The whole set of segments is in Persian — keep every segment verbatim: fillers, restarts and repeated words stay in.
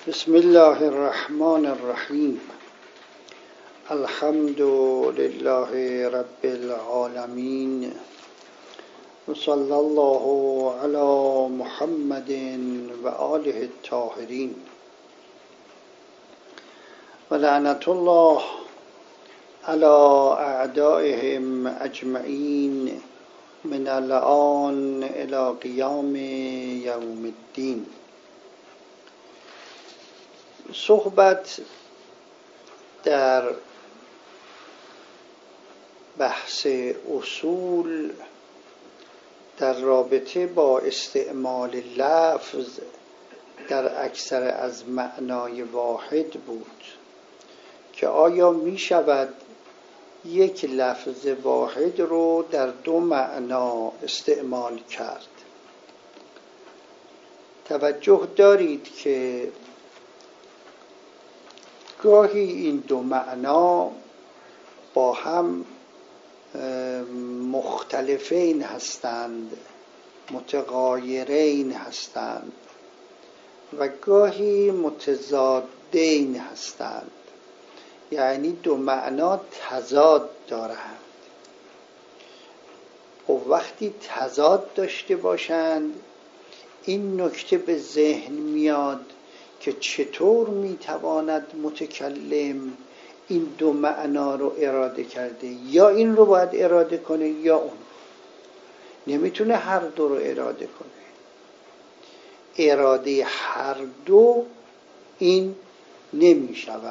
بسم الله الرحمن الرحیم. الحمد لله رب العالمین و صلی الله علی محمد و آله الطاهرین و لعنت الله علی اعدائهم اجمعین من الآن الی قیام یوم الدین. صحبت در بحث اصول در رابطه با استعمال لفظ در اکثر از معنای واحد بود که آیا می شود یک لفظ واحد رو در دو معنا استعمال کرد؟ توجه دارید که گاهی این دو معنا با هم مختلفین هستند، متغایرین هستند و گاهی متضادین هستند، یعنی دو معنا تضاد دارند. و وقتی تضاد داشته باشند این نکته به ذهن میاد که چطور میتواند متکلم این دو معنا رو اراده کرده، یا این رو باید اراده کنه یا اون، نمیتونه هر دو رو اراده کنه. اراده هر دو این نمیشود.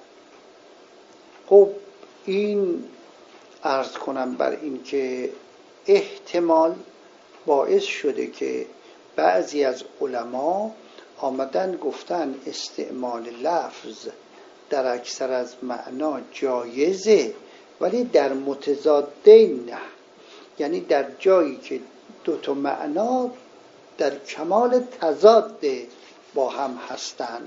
خب این عرض کنم بر این که احتمال باعث شده که بعضی از علما آمدن گفتن استعمال لفظ در اکثر از معنا جایزه، ولی در متضادین نه، یعنی در جایی که دو تا معنا در کمال تضاد با هم هستند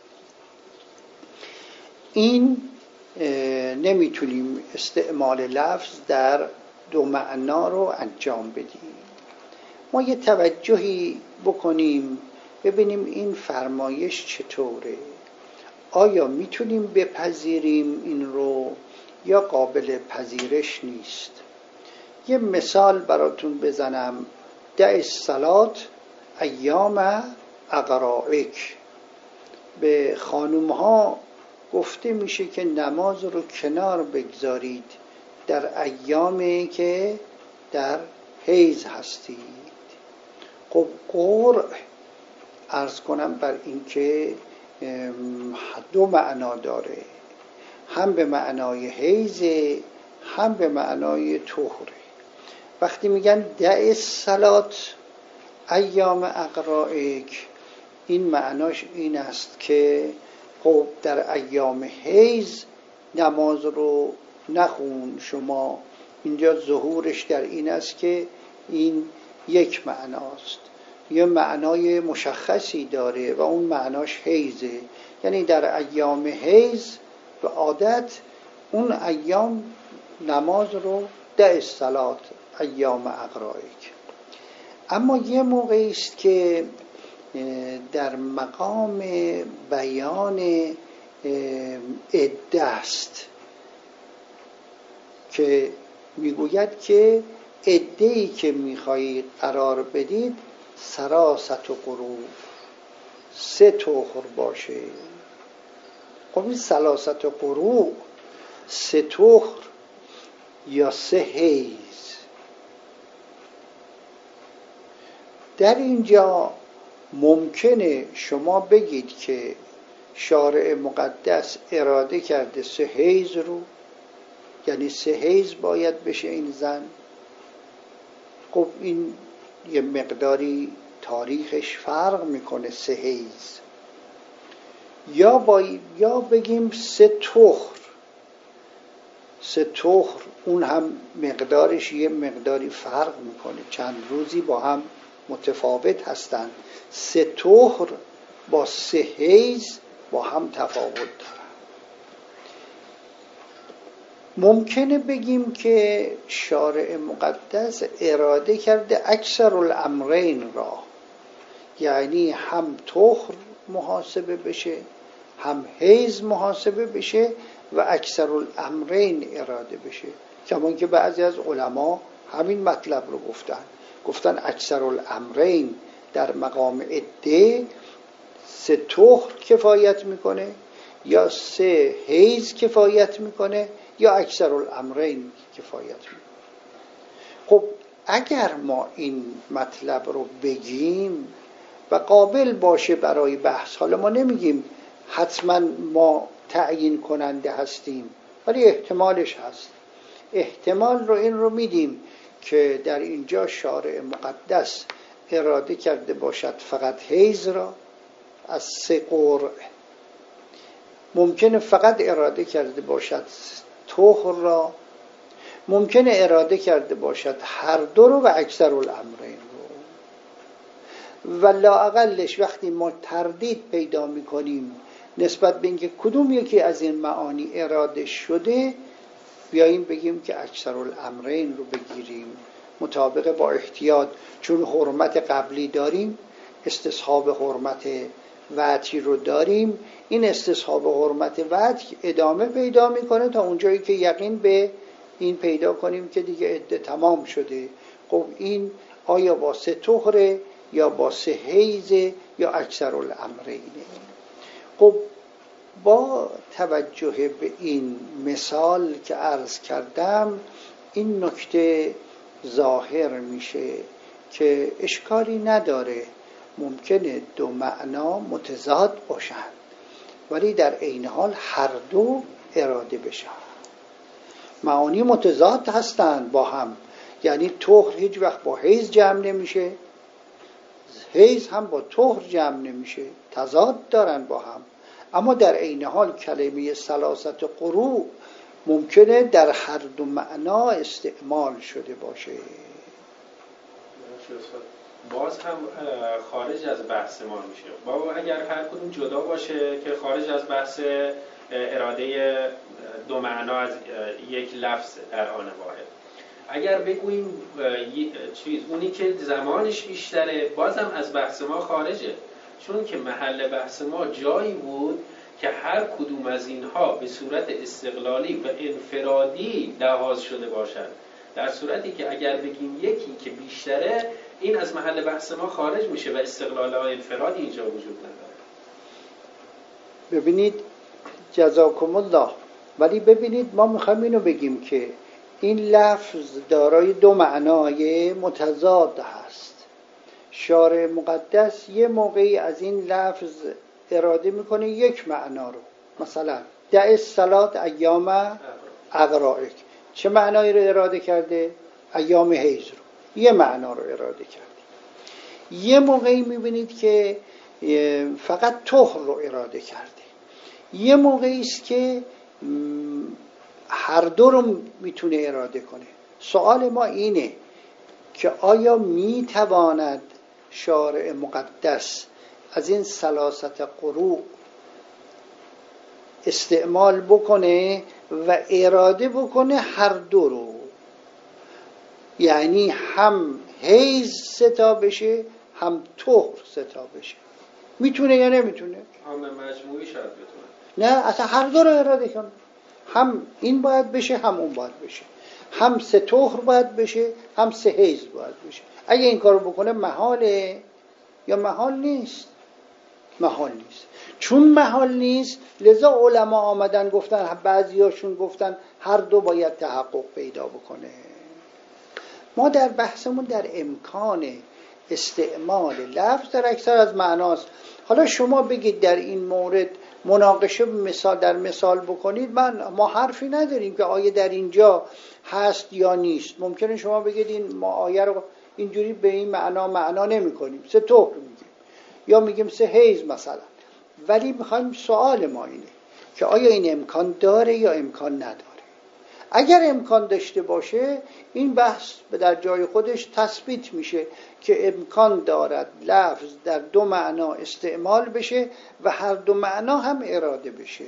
این نمیتونیم استعمال لفظ در دو معنا رو انجام بدیم. ما یه توجهی بکنیم ببینیم این فرمایش چطوره، آیا میتونیم بپذیریم این رو یا قابل پذیرش نیست. یه مثال براتون بزنم. دع الصلاة ایام اقرائک. به خانوم ها گفته میشه که نماز رو کنار بگذارید در ایامی که در حیض هستید. خب قرء عرض کنم بر این که دو معنا داره، هم به معنای حیض هم به معنای طهره. وقتی میگن دع الصلاة ایام اقرائک، این معناش این است که خب در ایام حیض نماز رو نخون شما. اینجا ظهورش در این است که این یک معناست، یه معنای مشخصی داره و اون معناش حیضه، یعنی در ایام حیض به عادت اون ایام نماز رو دع الصلاة ایام اقرائک. اما یه موقعی است که در مقام بیان عده است که میگوید که عده‌ای که میخواهید قرار بدید سراست و قروء، سه طهر باشه. خب این سلاست و قروء سه طهر یا سه حیض، در اینجا ممکنه شما بگید که شارع مقدس اراده کرده سه حیض رو، یعنی سه حیض باید بشه این زن. خب این یه مقداری تاریخش فرق میکنه سه حیض، یا با یا بگیم سه طهر. سه طهر اون هم مقدارش یه مقداری فرق میکنه، چند روزی با هم متفاوت هستند. سه طهر با سه حیض با هم تفاوت دارن. ممکنه بگیم که شارع مقدس اراده کرده اکثر الامرین را، یعنی هم طهر محاسبه بشه، هم حیز محاسبه بشه و اکثر الامرین اراده بشه. کمان که بعضی از علما همین مطلب رو گفتن گفتن اکثر الامرین در مقام عده سه طهر کفایت میکنه یا سه حیز کفایت میکنه یا اکثر الامرین کفایت میکنه. خب اگر ما این مطلب رو بگیم و قابل باشه برای بحث، حالا ما نمیگیم حتما ما تعیین کننده هستیم ولی احتمالش هست، احتمال رو این رو میدیم که در اینجا شارع مقدس اراده کرده باشد فقط حیز را از سه قرء، ممکنه فقط اراده کرده باشد طهر را، ممکنه اراده کرده باشد هر دو رو و اکثر الامرین رو. و لااقلش وقتی ما تردید پیدا میکنیم نسبت به اینکه کدوم یکی از این معانی اراده شده، بیاییم بگیم که اکثر الامرین رو بگیریم مطابق با احتیاط، چون حرمت قبلی داریم، استصحاب حرمت وعدی رو داریم، این استصحاب حرمت وعد ادامه پیدا میکنه تا اونجایی که یقین به این پیدا کنیم که دیگه عده تمام شده. خب این آیا با سه طهره یا با سه حیزه یا اکثر الامرینه؟ خب با توجه به این مثال که عرض کردم این نکته ظاهر میشه که اشکالی نداره، ممکنه دو معنا متضاد باشند ولی در عین حال هر دو اراده بشن. معانی متضاد هستند با هم، یعنی طهر هیچ وقت با حیز جمع نمیشه، حیز هم با طهر جمع نمیشه، تضاد دارن با هم، اما در عین حال کلمه ثلاثت قروء ممکنه در هر دو معنا استعمال شده باشه. باز هم خارج از بحث ما میشه. بابا اگر هر کدوم جدا باشه که خارج از بحث اراده دو معنا از یک لفظ در آن واحد، اگر بگوییم چیز اونی که زمانش بیشتره بازم از بحث ما خارجه، چون که محل بحث ما جایی بود که هر کدوم از اینها به صورت استقلالی و انفرادی لحاظ شده باشد، در صورتی که اگر بگیم یکی که بیشتره این از محل بحث ما خارج میشه و استقلال و انفرادی اینجا وجود نداره. ببینید جزاکم الله، ولی ببینید ما میخوایم اینو بگیم که این لفظ دارای دو معنای متضاد هست. شارع مقدس یه موقعی از این لفظ اراده میکنه یک معنا رو، مثلا دع الصلاة ایام اغرائک، چه معنایی رو اراده کرده؟ ایام حیض رو، یه معنا رو اراده کرده. یه موقعی میبینید که فقط طهر رو اراده کرده. یه موقعی است که هر دو رو میتونه اراده کنه. سوال ما اینه که آیا میتواند شارع مقدس از این ثلاثت قروء استعمال بکنه و اراده بکنه هر دو رو، یعنی هم حیض ستا بشه هم طهر ستا بشه؟ میتونه یا نمیتونه؟ هم مجموعی شاید بتونه. نه، اصلا هر دو رو اراده کنه، هم این باید بشه هم اون باید بشه، هم سه طهر باید بشه هم سه حیض باید بشه. اگه این کارو بکنه محاله یا محال نیست؟ محال نیست. چون محال نیست لذا علما آمدن گفتن، بعضیاشون گفتن هر دو باید تحقق پیدا بکنه. ما در بحثمون در امکان استعمال لفظ در اکثر از معناست. حالا شما بگید در این مورد مناقشه مثال در مثال بکنید، من ما حرفی نداریم که آیه در اینجا هست یا نیست. ممکنه شما بگید این ما آیه رو اینجوری به این معنا معنا نمی کنیم، سه طهر میگیم یا میگیم سه حیض مثلا، ولی میخوایم سوال ما اینه که آیا این امکان داره یا امکان نداره. اگر امکان داشته باشه این بحث به در جای خودش تثبیت میشه که امکان دارد لفظ در دو معنا استعمال بشه و هر دو معنا هم اراده بشه.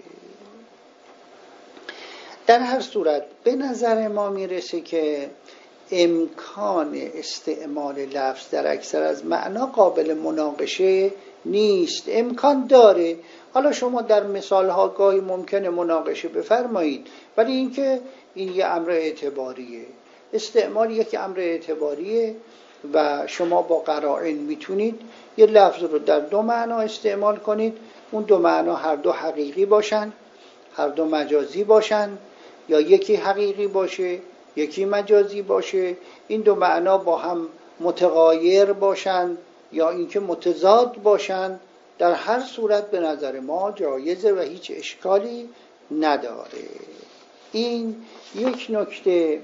در هر صورت به نظر ما میرسه که امکان استعمال لفظ در اکثر از معنا قابل مناقشه نیست، امکان داره. حالا شما در مثالها گاهی ممکنه مناقشه بفرمایید، ولی اینکه این یه امر اعتباریه، استعمال یک امر اعتباریه و شما با قرائن میتونید یه لفظ رو در دو معنا استعمال کنید، اون دو معنا هر دو حقیقی باشن، هر دو مجازی باشن، یا یکی حقیقی باشه یکی مجازی باشه، این دو معنا با هم متغایر باشن یا اینکه متضاد باشن، در هر صورت به نظر ما جایزه و هیچ اشکالی نداره. این یک نکته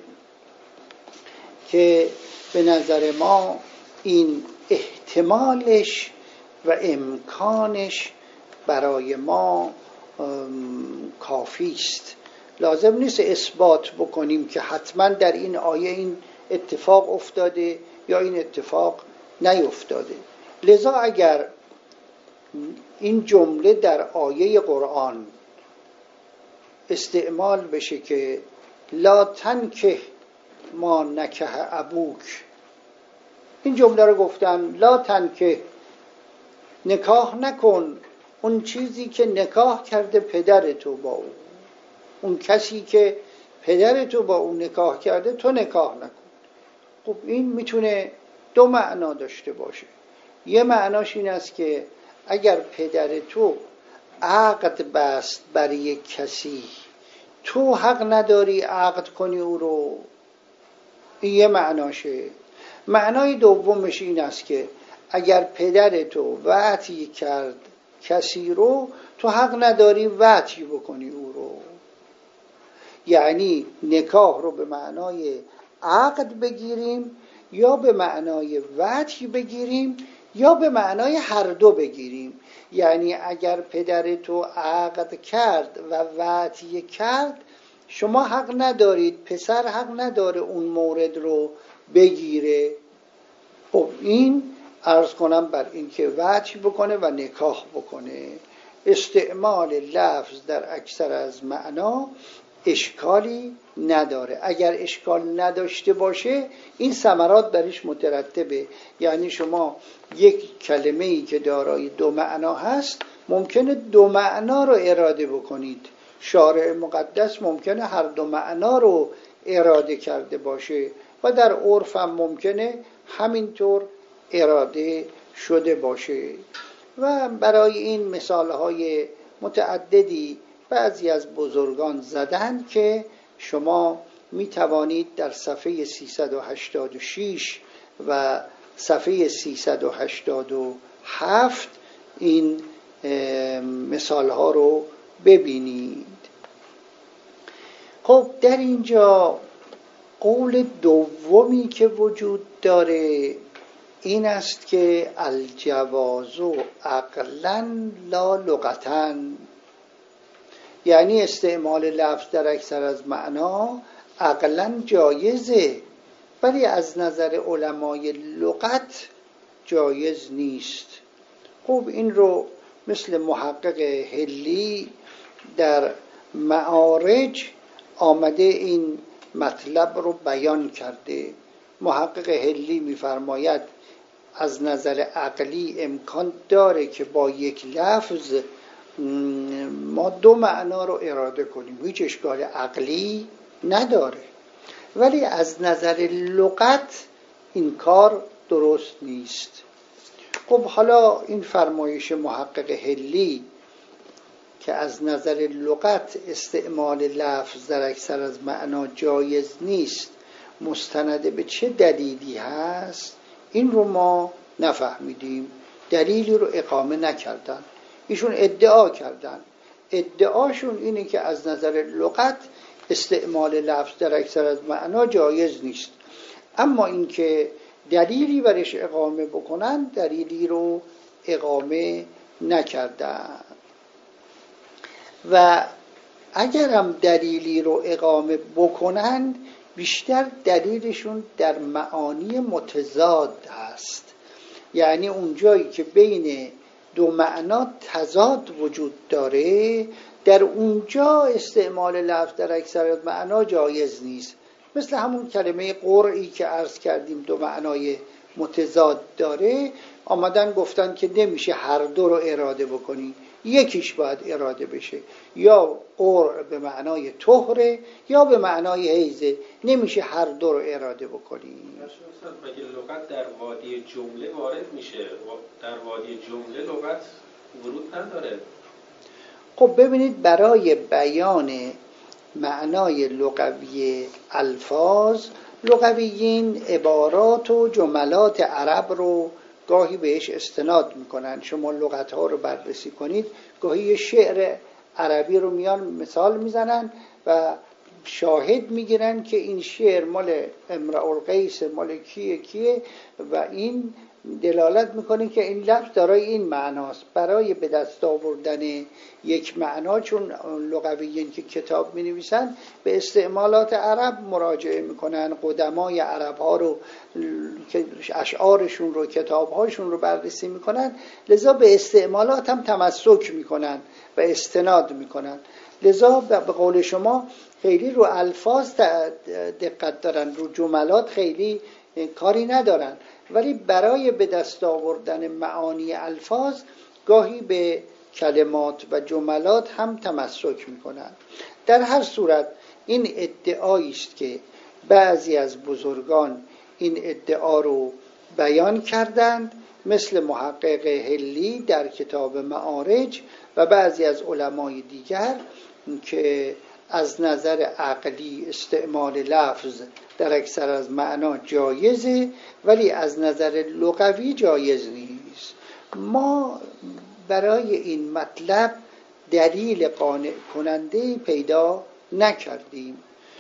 که به نظر ما این احتمالش و امکانش برای ما کافی است. لازم نیست اثبات بکنیم که حتما در این آیه این اتفاق افتاده یا این اتفاق نیفتاده. لذا اگر این جمله در آیه قرآن استعمال بشه که لا تنکه ما نکه ابوک، این جمله رو گفتن لا تنکه، نکاح نکن اون چیزی که نکاح کرده پدر تو با او، اون کسی که پدر تو با او نکاح کرده تو نکاح نکن. خب این میتونه دو معنا داشته باشه. یه معناش این است که اگر پدر تو عقد بست برای یک کسی، تو حق نداری عقد کنی او رو، این یه معناشه. معنای دومش این است که اگر پدر تو وعدی کرد کسی رو، تو حق نداری وعدی بکنی او رو. یعنی نکاح رو به معنای عقد بگیریم یا به معنای وعدی بگیریم یا به معنای هر دو بگیریم. یعنی اگر پدر تو عقد کرد و وعدی کرد، شما حق ندارید، پسر حق نداره اون مورد رو بگیره. خب این عرض کنم بر این که وعدی بکنه و نکاح بکنه. استعمال لفظ در اکثر از معنا اشکالی نداره. اگر اشکال نداشته باشه این ثمرات درش مترتبه. یعنی شما یک کلمه‌ای که دارای دو معنا هست ممکنه دو معنا رو اراده بکنید، شارع مقدس ممکنه هر دو معنا رو اراده کرده باشه و در عرف هم ممکنه همینطور اراده شده باشه. و برای این مثالهای متعددی بعضی از بزرگان زدن که شما می توانید در صفحه سیصد و هشتاد و شش و صفحه سیصد و هشتاد و هفت این مثالها رو ببینید. خب در اینجا قول دومی که وجود داره این است که الجواز عقلا لا لغتا، یعنی استعمال لفظ در اکثر از معنا عقلا جایزه ولی از نظر علمای لغت جایز نیست. خب این رو مثل محقق حلی در معارج آمده این مطلب رو بیان کرده. محقق حلی می‌فرماید از نظر عقلی امکان داره که با یک لفظ ما دو معنا رو اراده کنیم، هیچ اشکال عقلی نداره، ولی از نظر لغت این کار درست نیست. خب حالا این فرمایش محقق حلی که از نظر لغت استعمال لفظ در اکثر از معنا جایز نیست مستند به چه دلیلی هست این رو ما نفهمیدیم، دلیلی رو اقامه نکردن. ایشون ادعا کردن، ادعاشون اینه که از نظر لغت استعمال لفظ در اکثر از معنا جایز نیست، اما اینکه دلیلی برش اقامه بکنن دلیلی رو اقامه نکردن. و اگرم دلیلی رو اقامه بکنن بیشتر دلیلشون در معانی متضاد هست، یعنی اونجایی که بین دو معنا تضاد وجود داره در اونجا استعمال لفظ در اکثر معنا جایز نیست. مثل همون کلمه قرعی که عرض کردیم دو معنای متضاد داره، آمدن گفتن که نمیشه هر دو رو اراده بکنی، یکیش باید اراده بشه، یا قرع به معنای طهره یا به معنای حیزه، نمیشه هر دو رو اراده بکنی. مگه لغت در وادی جمله وارد میشه؟ در وادی جمله لغت ورود نداره. خب ببینید، برای بیان معنای لغوی الفاظ، لغویین عبارات و جملات عرب رو گاهی بهش استناد میکنن. شما لغت ها رو بررسی کنید، گاهی شعر عربی رو میان مثال میزنن و شاهد میگیرن که این شعر مال امرؤ القیس، مال کیه کیه، و این دلالت میکنه که این لفظ دارای این معناست. برای به دست آوردن یک معنا، چون لغویین که کتاب می نویسن به استعمالات عرب مراجعه میکنن، قدمای عرب ها رو که اشعارشون رو، کتاب هاشون رو بررسی میکنن، لذا به استعمالات هم تمسک میکنن و استناد میکنن. لذا به قول شما خیلی رو الفاظ دقت دارن، رو جملات خیلی کاری ندارن، ولی برای به دست آوردن معانی الفاظ گاهی به کلمات و جملات هم تمسک میکنن. در هر صورت این ادعایی است که بعضی از بزرگان این ادعا رو بیان کردند، مثل محقق حلی در کتاب معارج و بعضی از علمای دیگر، که از نظر عقلی استعمال لفظ در اکثر از معنا جایزه، ولی از نظر لغوی جایز نیست. ما برای این مطلب دلیل قانع کننده پیدا نکردیم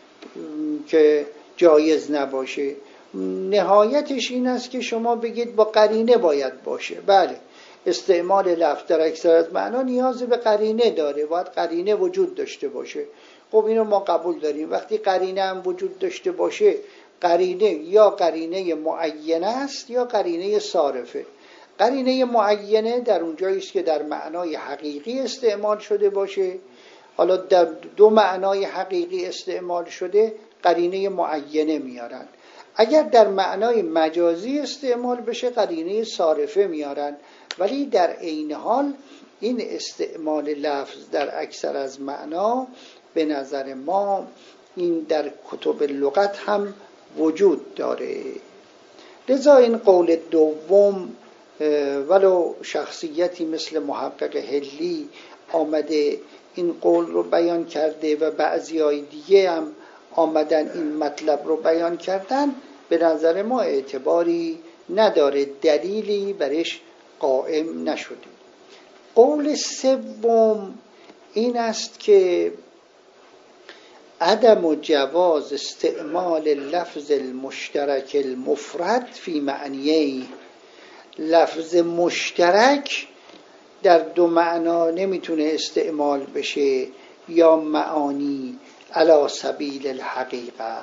که جایز نباشه. نهایتش این است که شما بگید با قرینه باید باشه. بله، استعمال لفظ در اکثر از معنا نیاز به قرینه داره، باید قرینه وجود داشته باشه. خب اینو ما قبول داریم. وقتی قرینه هم وجود داشته باشه، قرینه یا قرینه معینه است یا قرینه صارفه. قرینه معینه در اونجایی است که در معنای حقیقی استعمال شده باشه. حالا در دو معنای حقیقی استعمال شده، قرینه معینه میارن. اگر در معنای مجازی استعمال بشه، قرینه صارفه میارن. ولی در عین حال این استعمال لفظ در اکثر از معنا به نظر ما این در کتب لغت هم وجود داره. لذا این قول دوم، ولو شخصیتی مثل محقق حلی آمده این قول رو بیان کرده و بعضی های دیگه هم آمدن این مطلب رو بیان کردن، به نظر ما اعتباری نداره، دلیلی برش قائم نشده. قول سوم این است که عدم و جواز استعمال لفظ المشترک المفرد فی معنیه. لفظ مشترک در دو معنا نمیتونه استعمال بشه، یا معانی علی سبیل الحقیقه.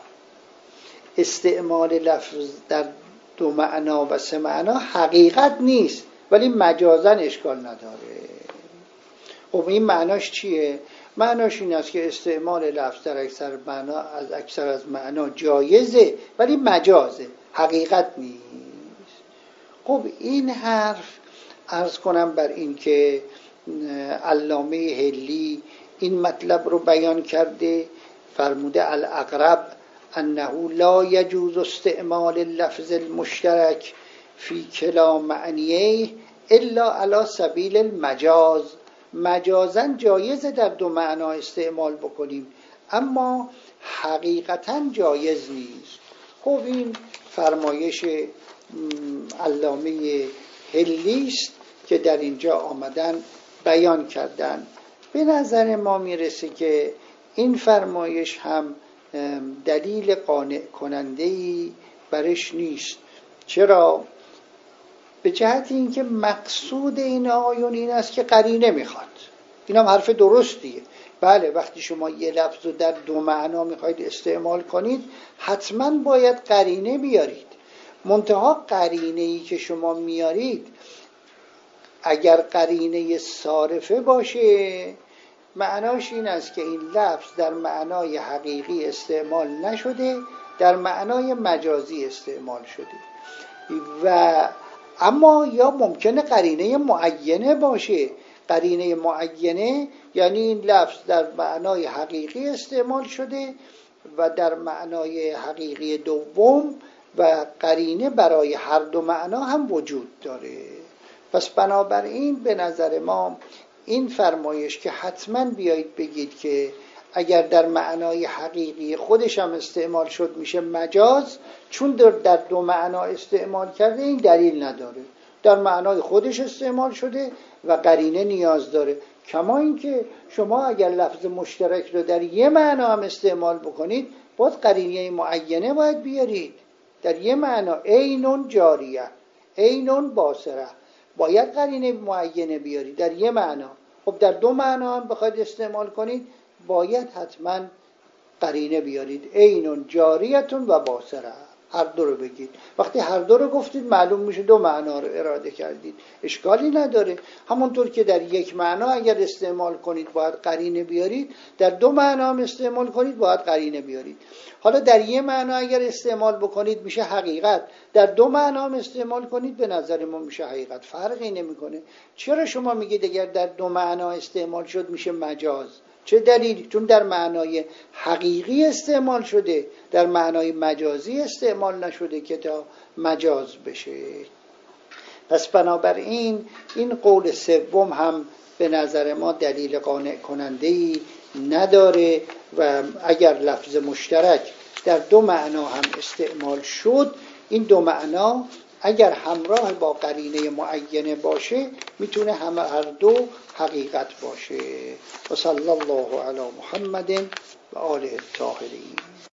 استعمال لفظ در دو معنا و سه معنا حقیقت نیست، ولی مجازا اشکال نداره. خب این معناش چیه؟ معناش این است که استعمال لفظ در اکثر معنا از اکثر از معنا جایزه، ولی مجازه، حقیقت نیست. خب این حرف عرض کنم بر این که علامه حلی این مطلب رو بیان کرده، فرموده الاقرب انه لا یجوز استعمال اللفظ المشترک فی کلا معنیه الا علی سبیل المجاز. مجازاً جایز در دو معنا استعمال بکنیم، اما حقیقتاً جایز نیست. خب این فرمایش علامه حلی است که در اینجا آمدن بیان کردن. به نظر ما میرسه که این فرمایش هم دلیل قانع کننده‌ای برش نیست. چرا؟ به جهت اینکه مقصود این آیون این است که قرینه میخواد. این هم حرف درستیه. بله، وقتی شما یه لفظ رو در دو معنا میخواید استعمال کنید، حتما باید قرینه بیارید. منتها قرینه‌ای که شما میارید اگر قرینه صارفه باشه، معناش این است که این لفظ در معنای حقیقی استعمال نشده، در معنای مجازی استعمال شده. و اما یا ممکنه قرینه معینه باشه. قرینه معینه یعنی این لفظ در معنای حقیقی استعمال شده و در معنای حقیقی دوم و قرینه برای هر دو معنا هم وجود داره. پس بنابراین به نظر ما این فرمایش که حتما بیایید بگید که اگر در معنای حقیقی خودش هم استعمال شد میشه مجاز، چون در دو معنا استعمال کرده این دلیل نداره. در معنای خودش استعمال شده و قرینه نیاز داره. کما اینکه شما اگر لفظ مشترک رو در یه معنا هم استعمال بکنید باز قرینه معینه باید بیارید. در یه معنا عینون جاریه، عینون باصره، باید قرینه معینه بیارید در یه معنا. خب در دو معنا هم بخواید استعمال کنید باید حتما قرینه بیارید. عینون جاریتون و باصره، هر دو رو بگید. وقتی هر دو رو گفتید معلوم میشه دو معنا رو اراده کردید، اشکالی نداره. همونطور که در یک معنا اگر استعمال کنید باید قرینه بیارید، در دو معنا هم استعمال کنید باید قرینه بیارید. حالا در یک معنا اگر استعمال بکنید میشه حقیقت، در دو معنا هم استعمال کنید به نظر ما میشه حقیقت، فرقی نمیکنه. چرا شما میگید اگر در دو معنا استعمال شد میشه مجاز؟ چه دلیلی؟ چون در معنای حقیقی استعمال شده، در معنای مجازی استعمال نشده که تا مجاز بشه. پس بنابراین این قول سوم هم به نظر ما دلیل قانع کننده‌ای نداره و اگر لفظ مشترک در دو معنا هم استعمال شد، این دو معنا اگر همراه با قرینه معینه باشه میتونه هم هر دو حقیقت باشه. و صلی الله علی محمد و آله الطاهرین.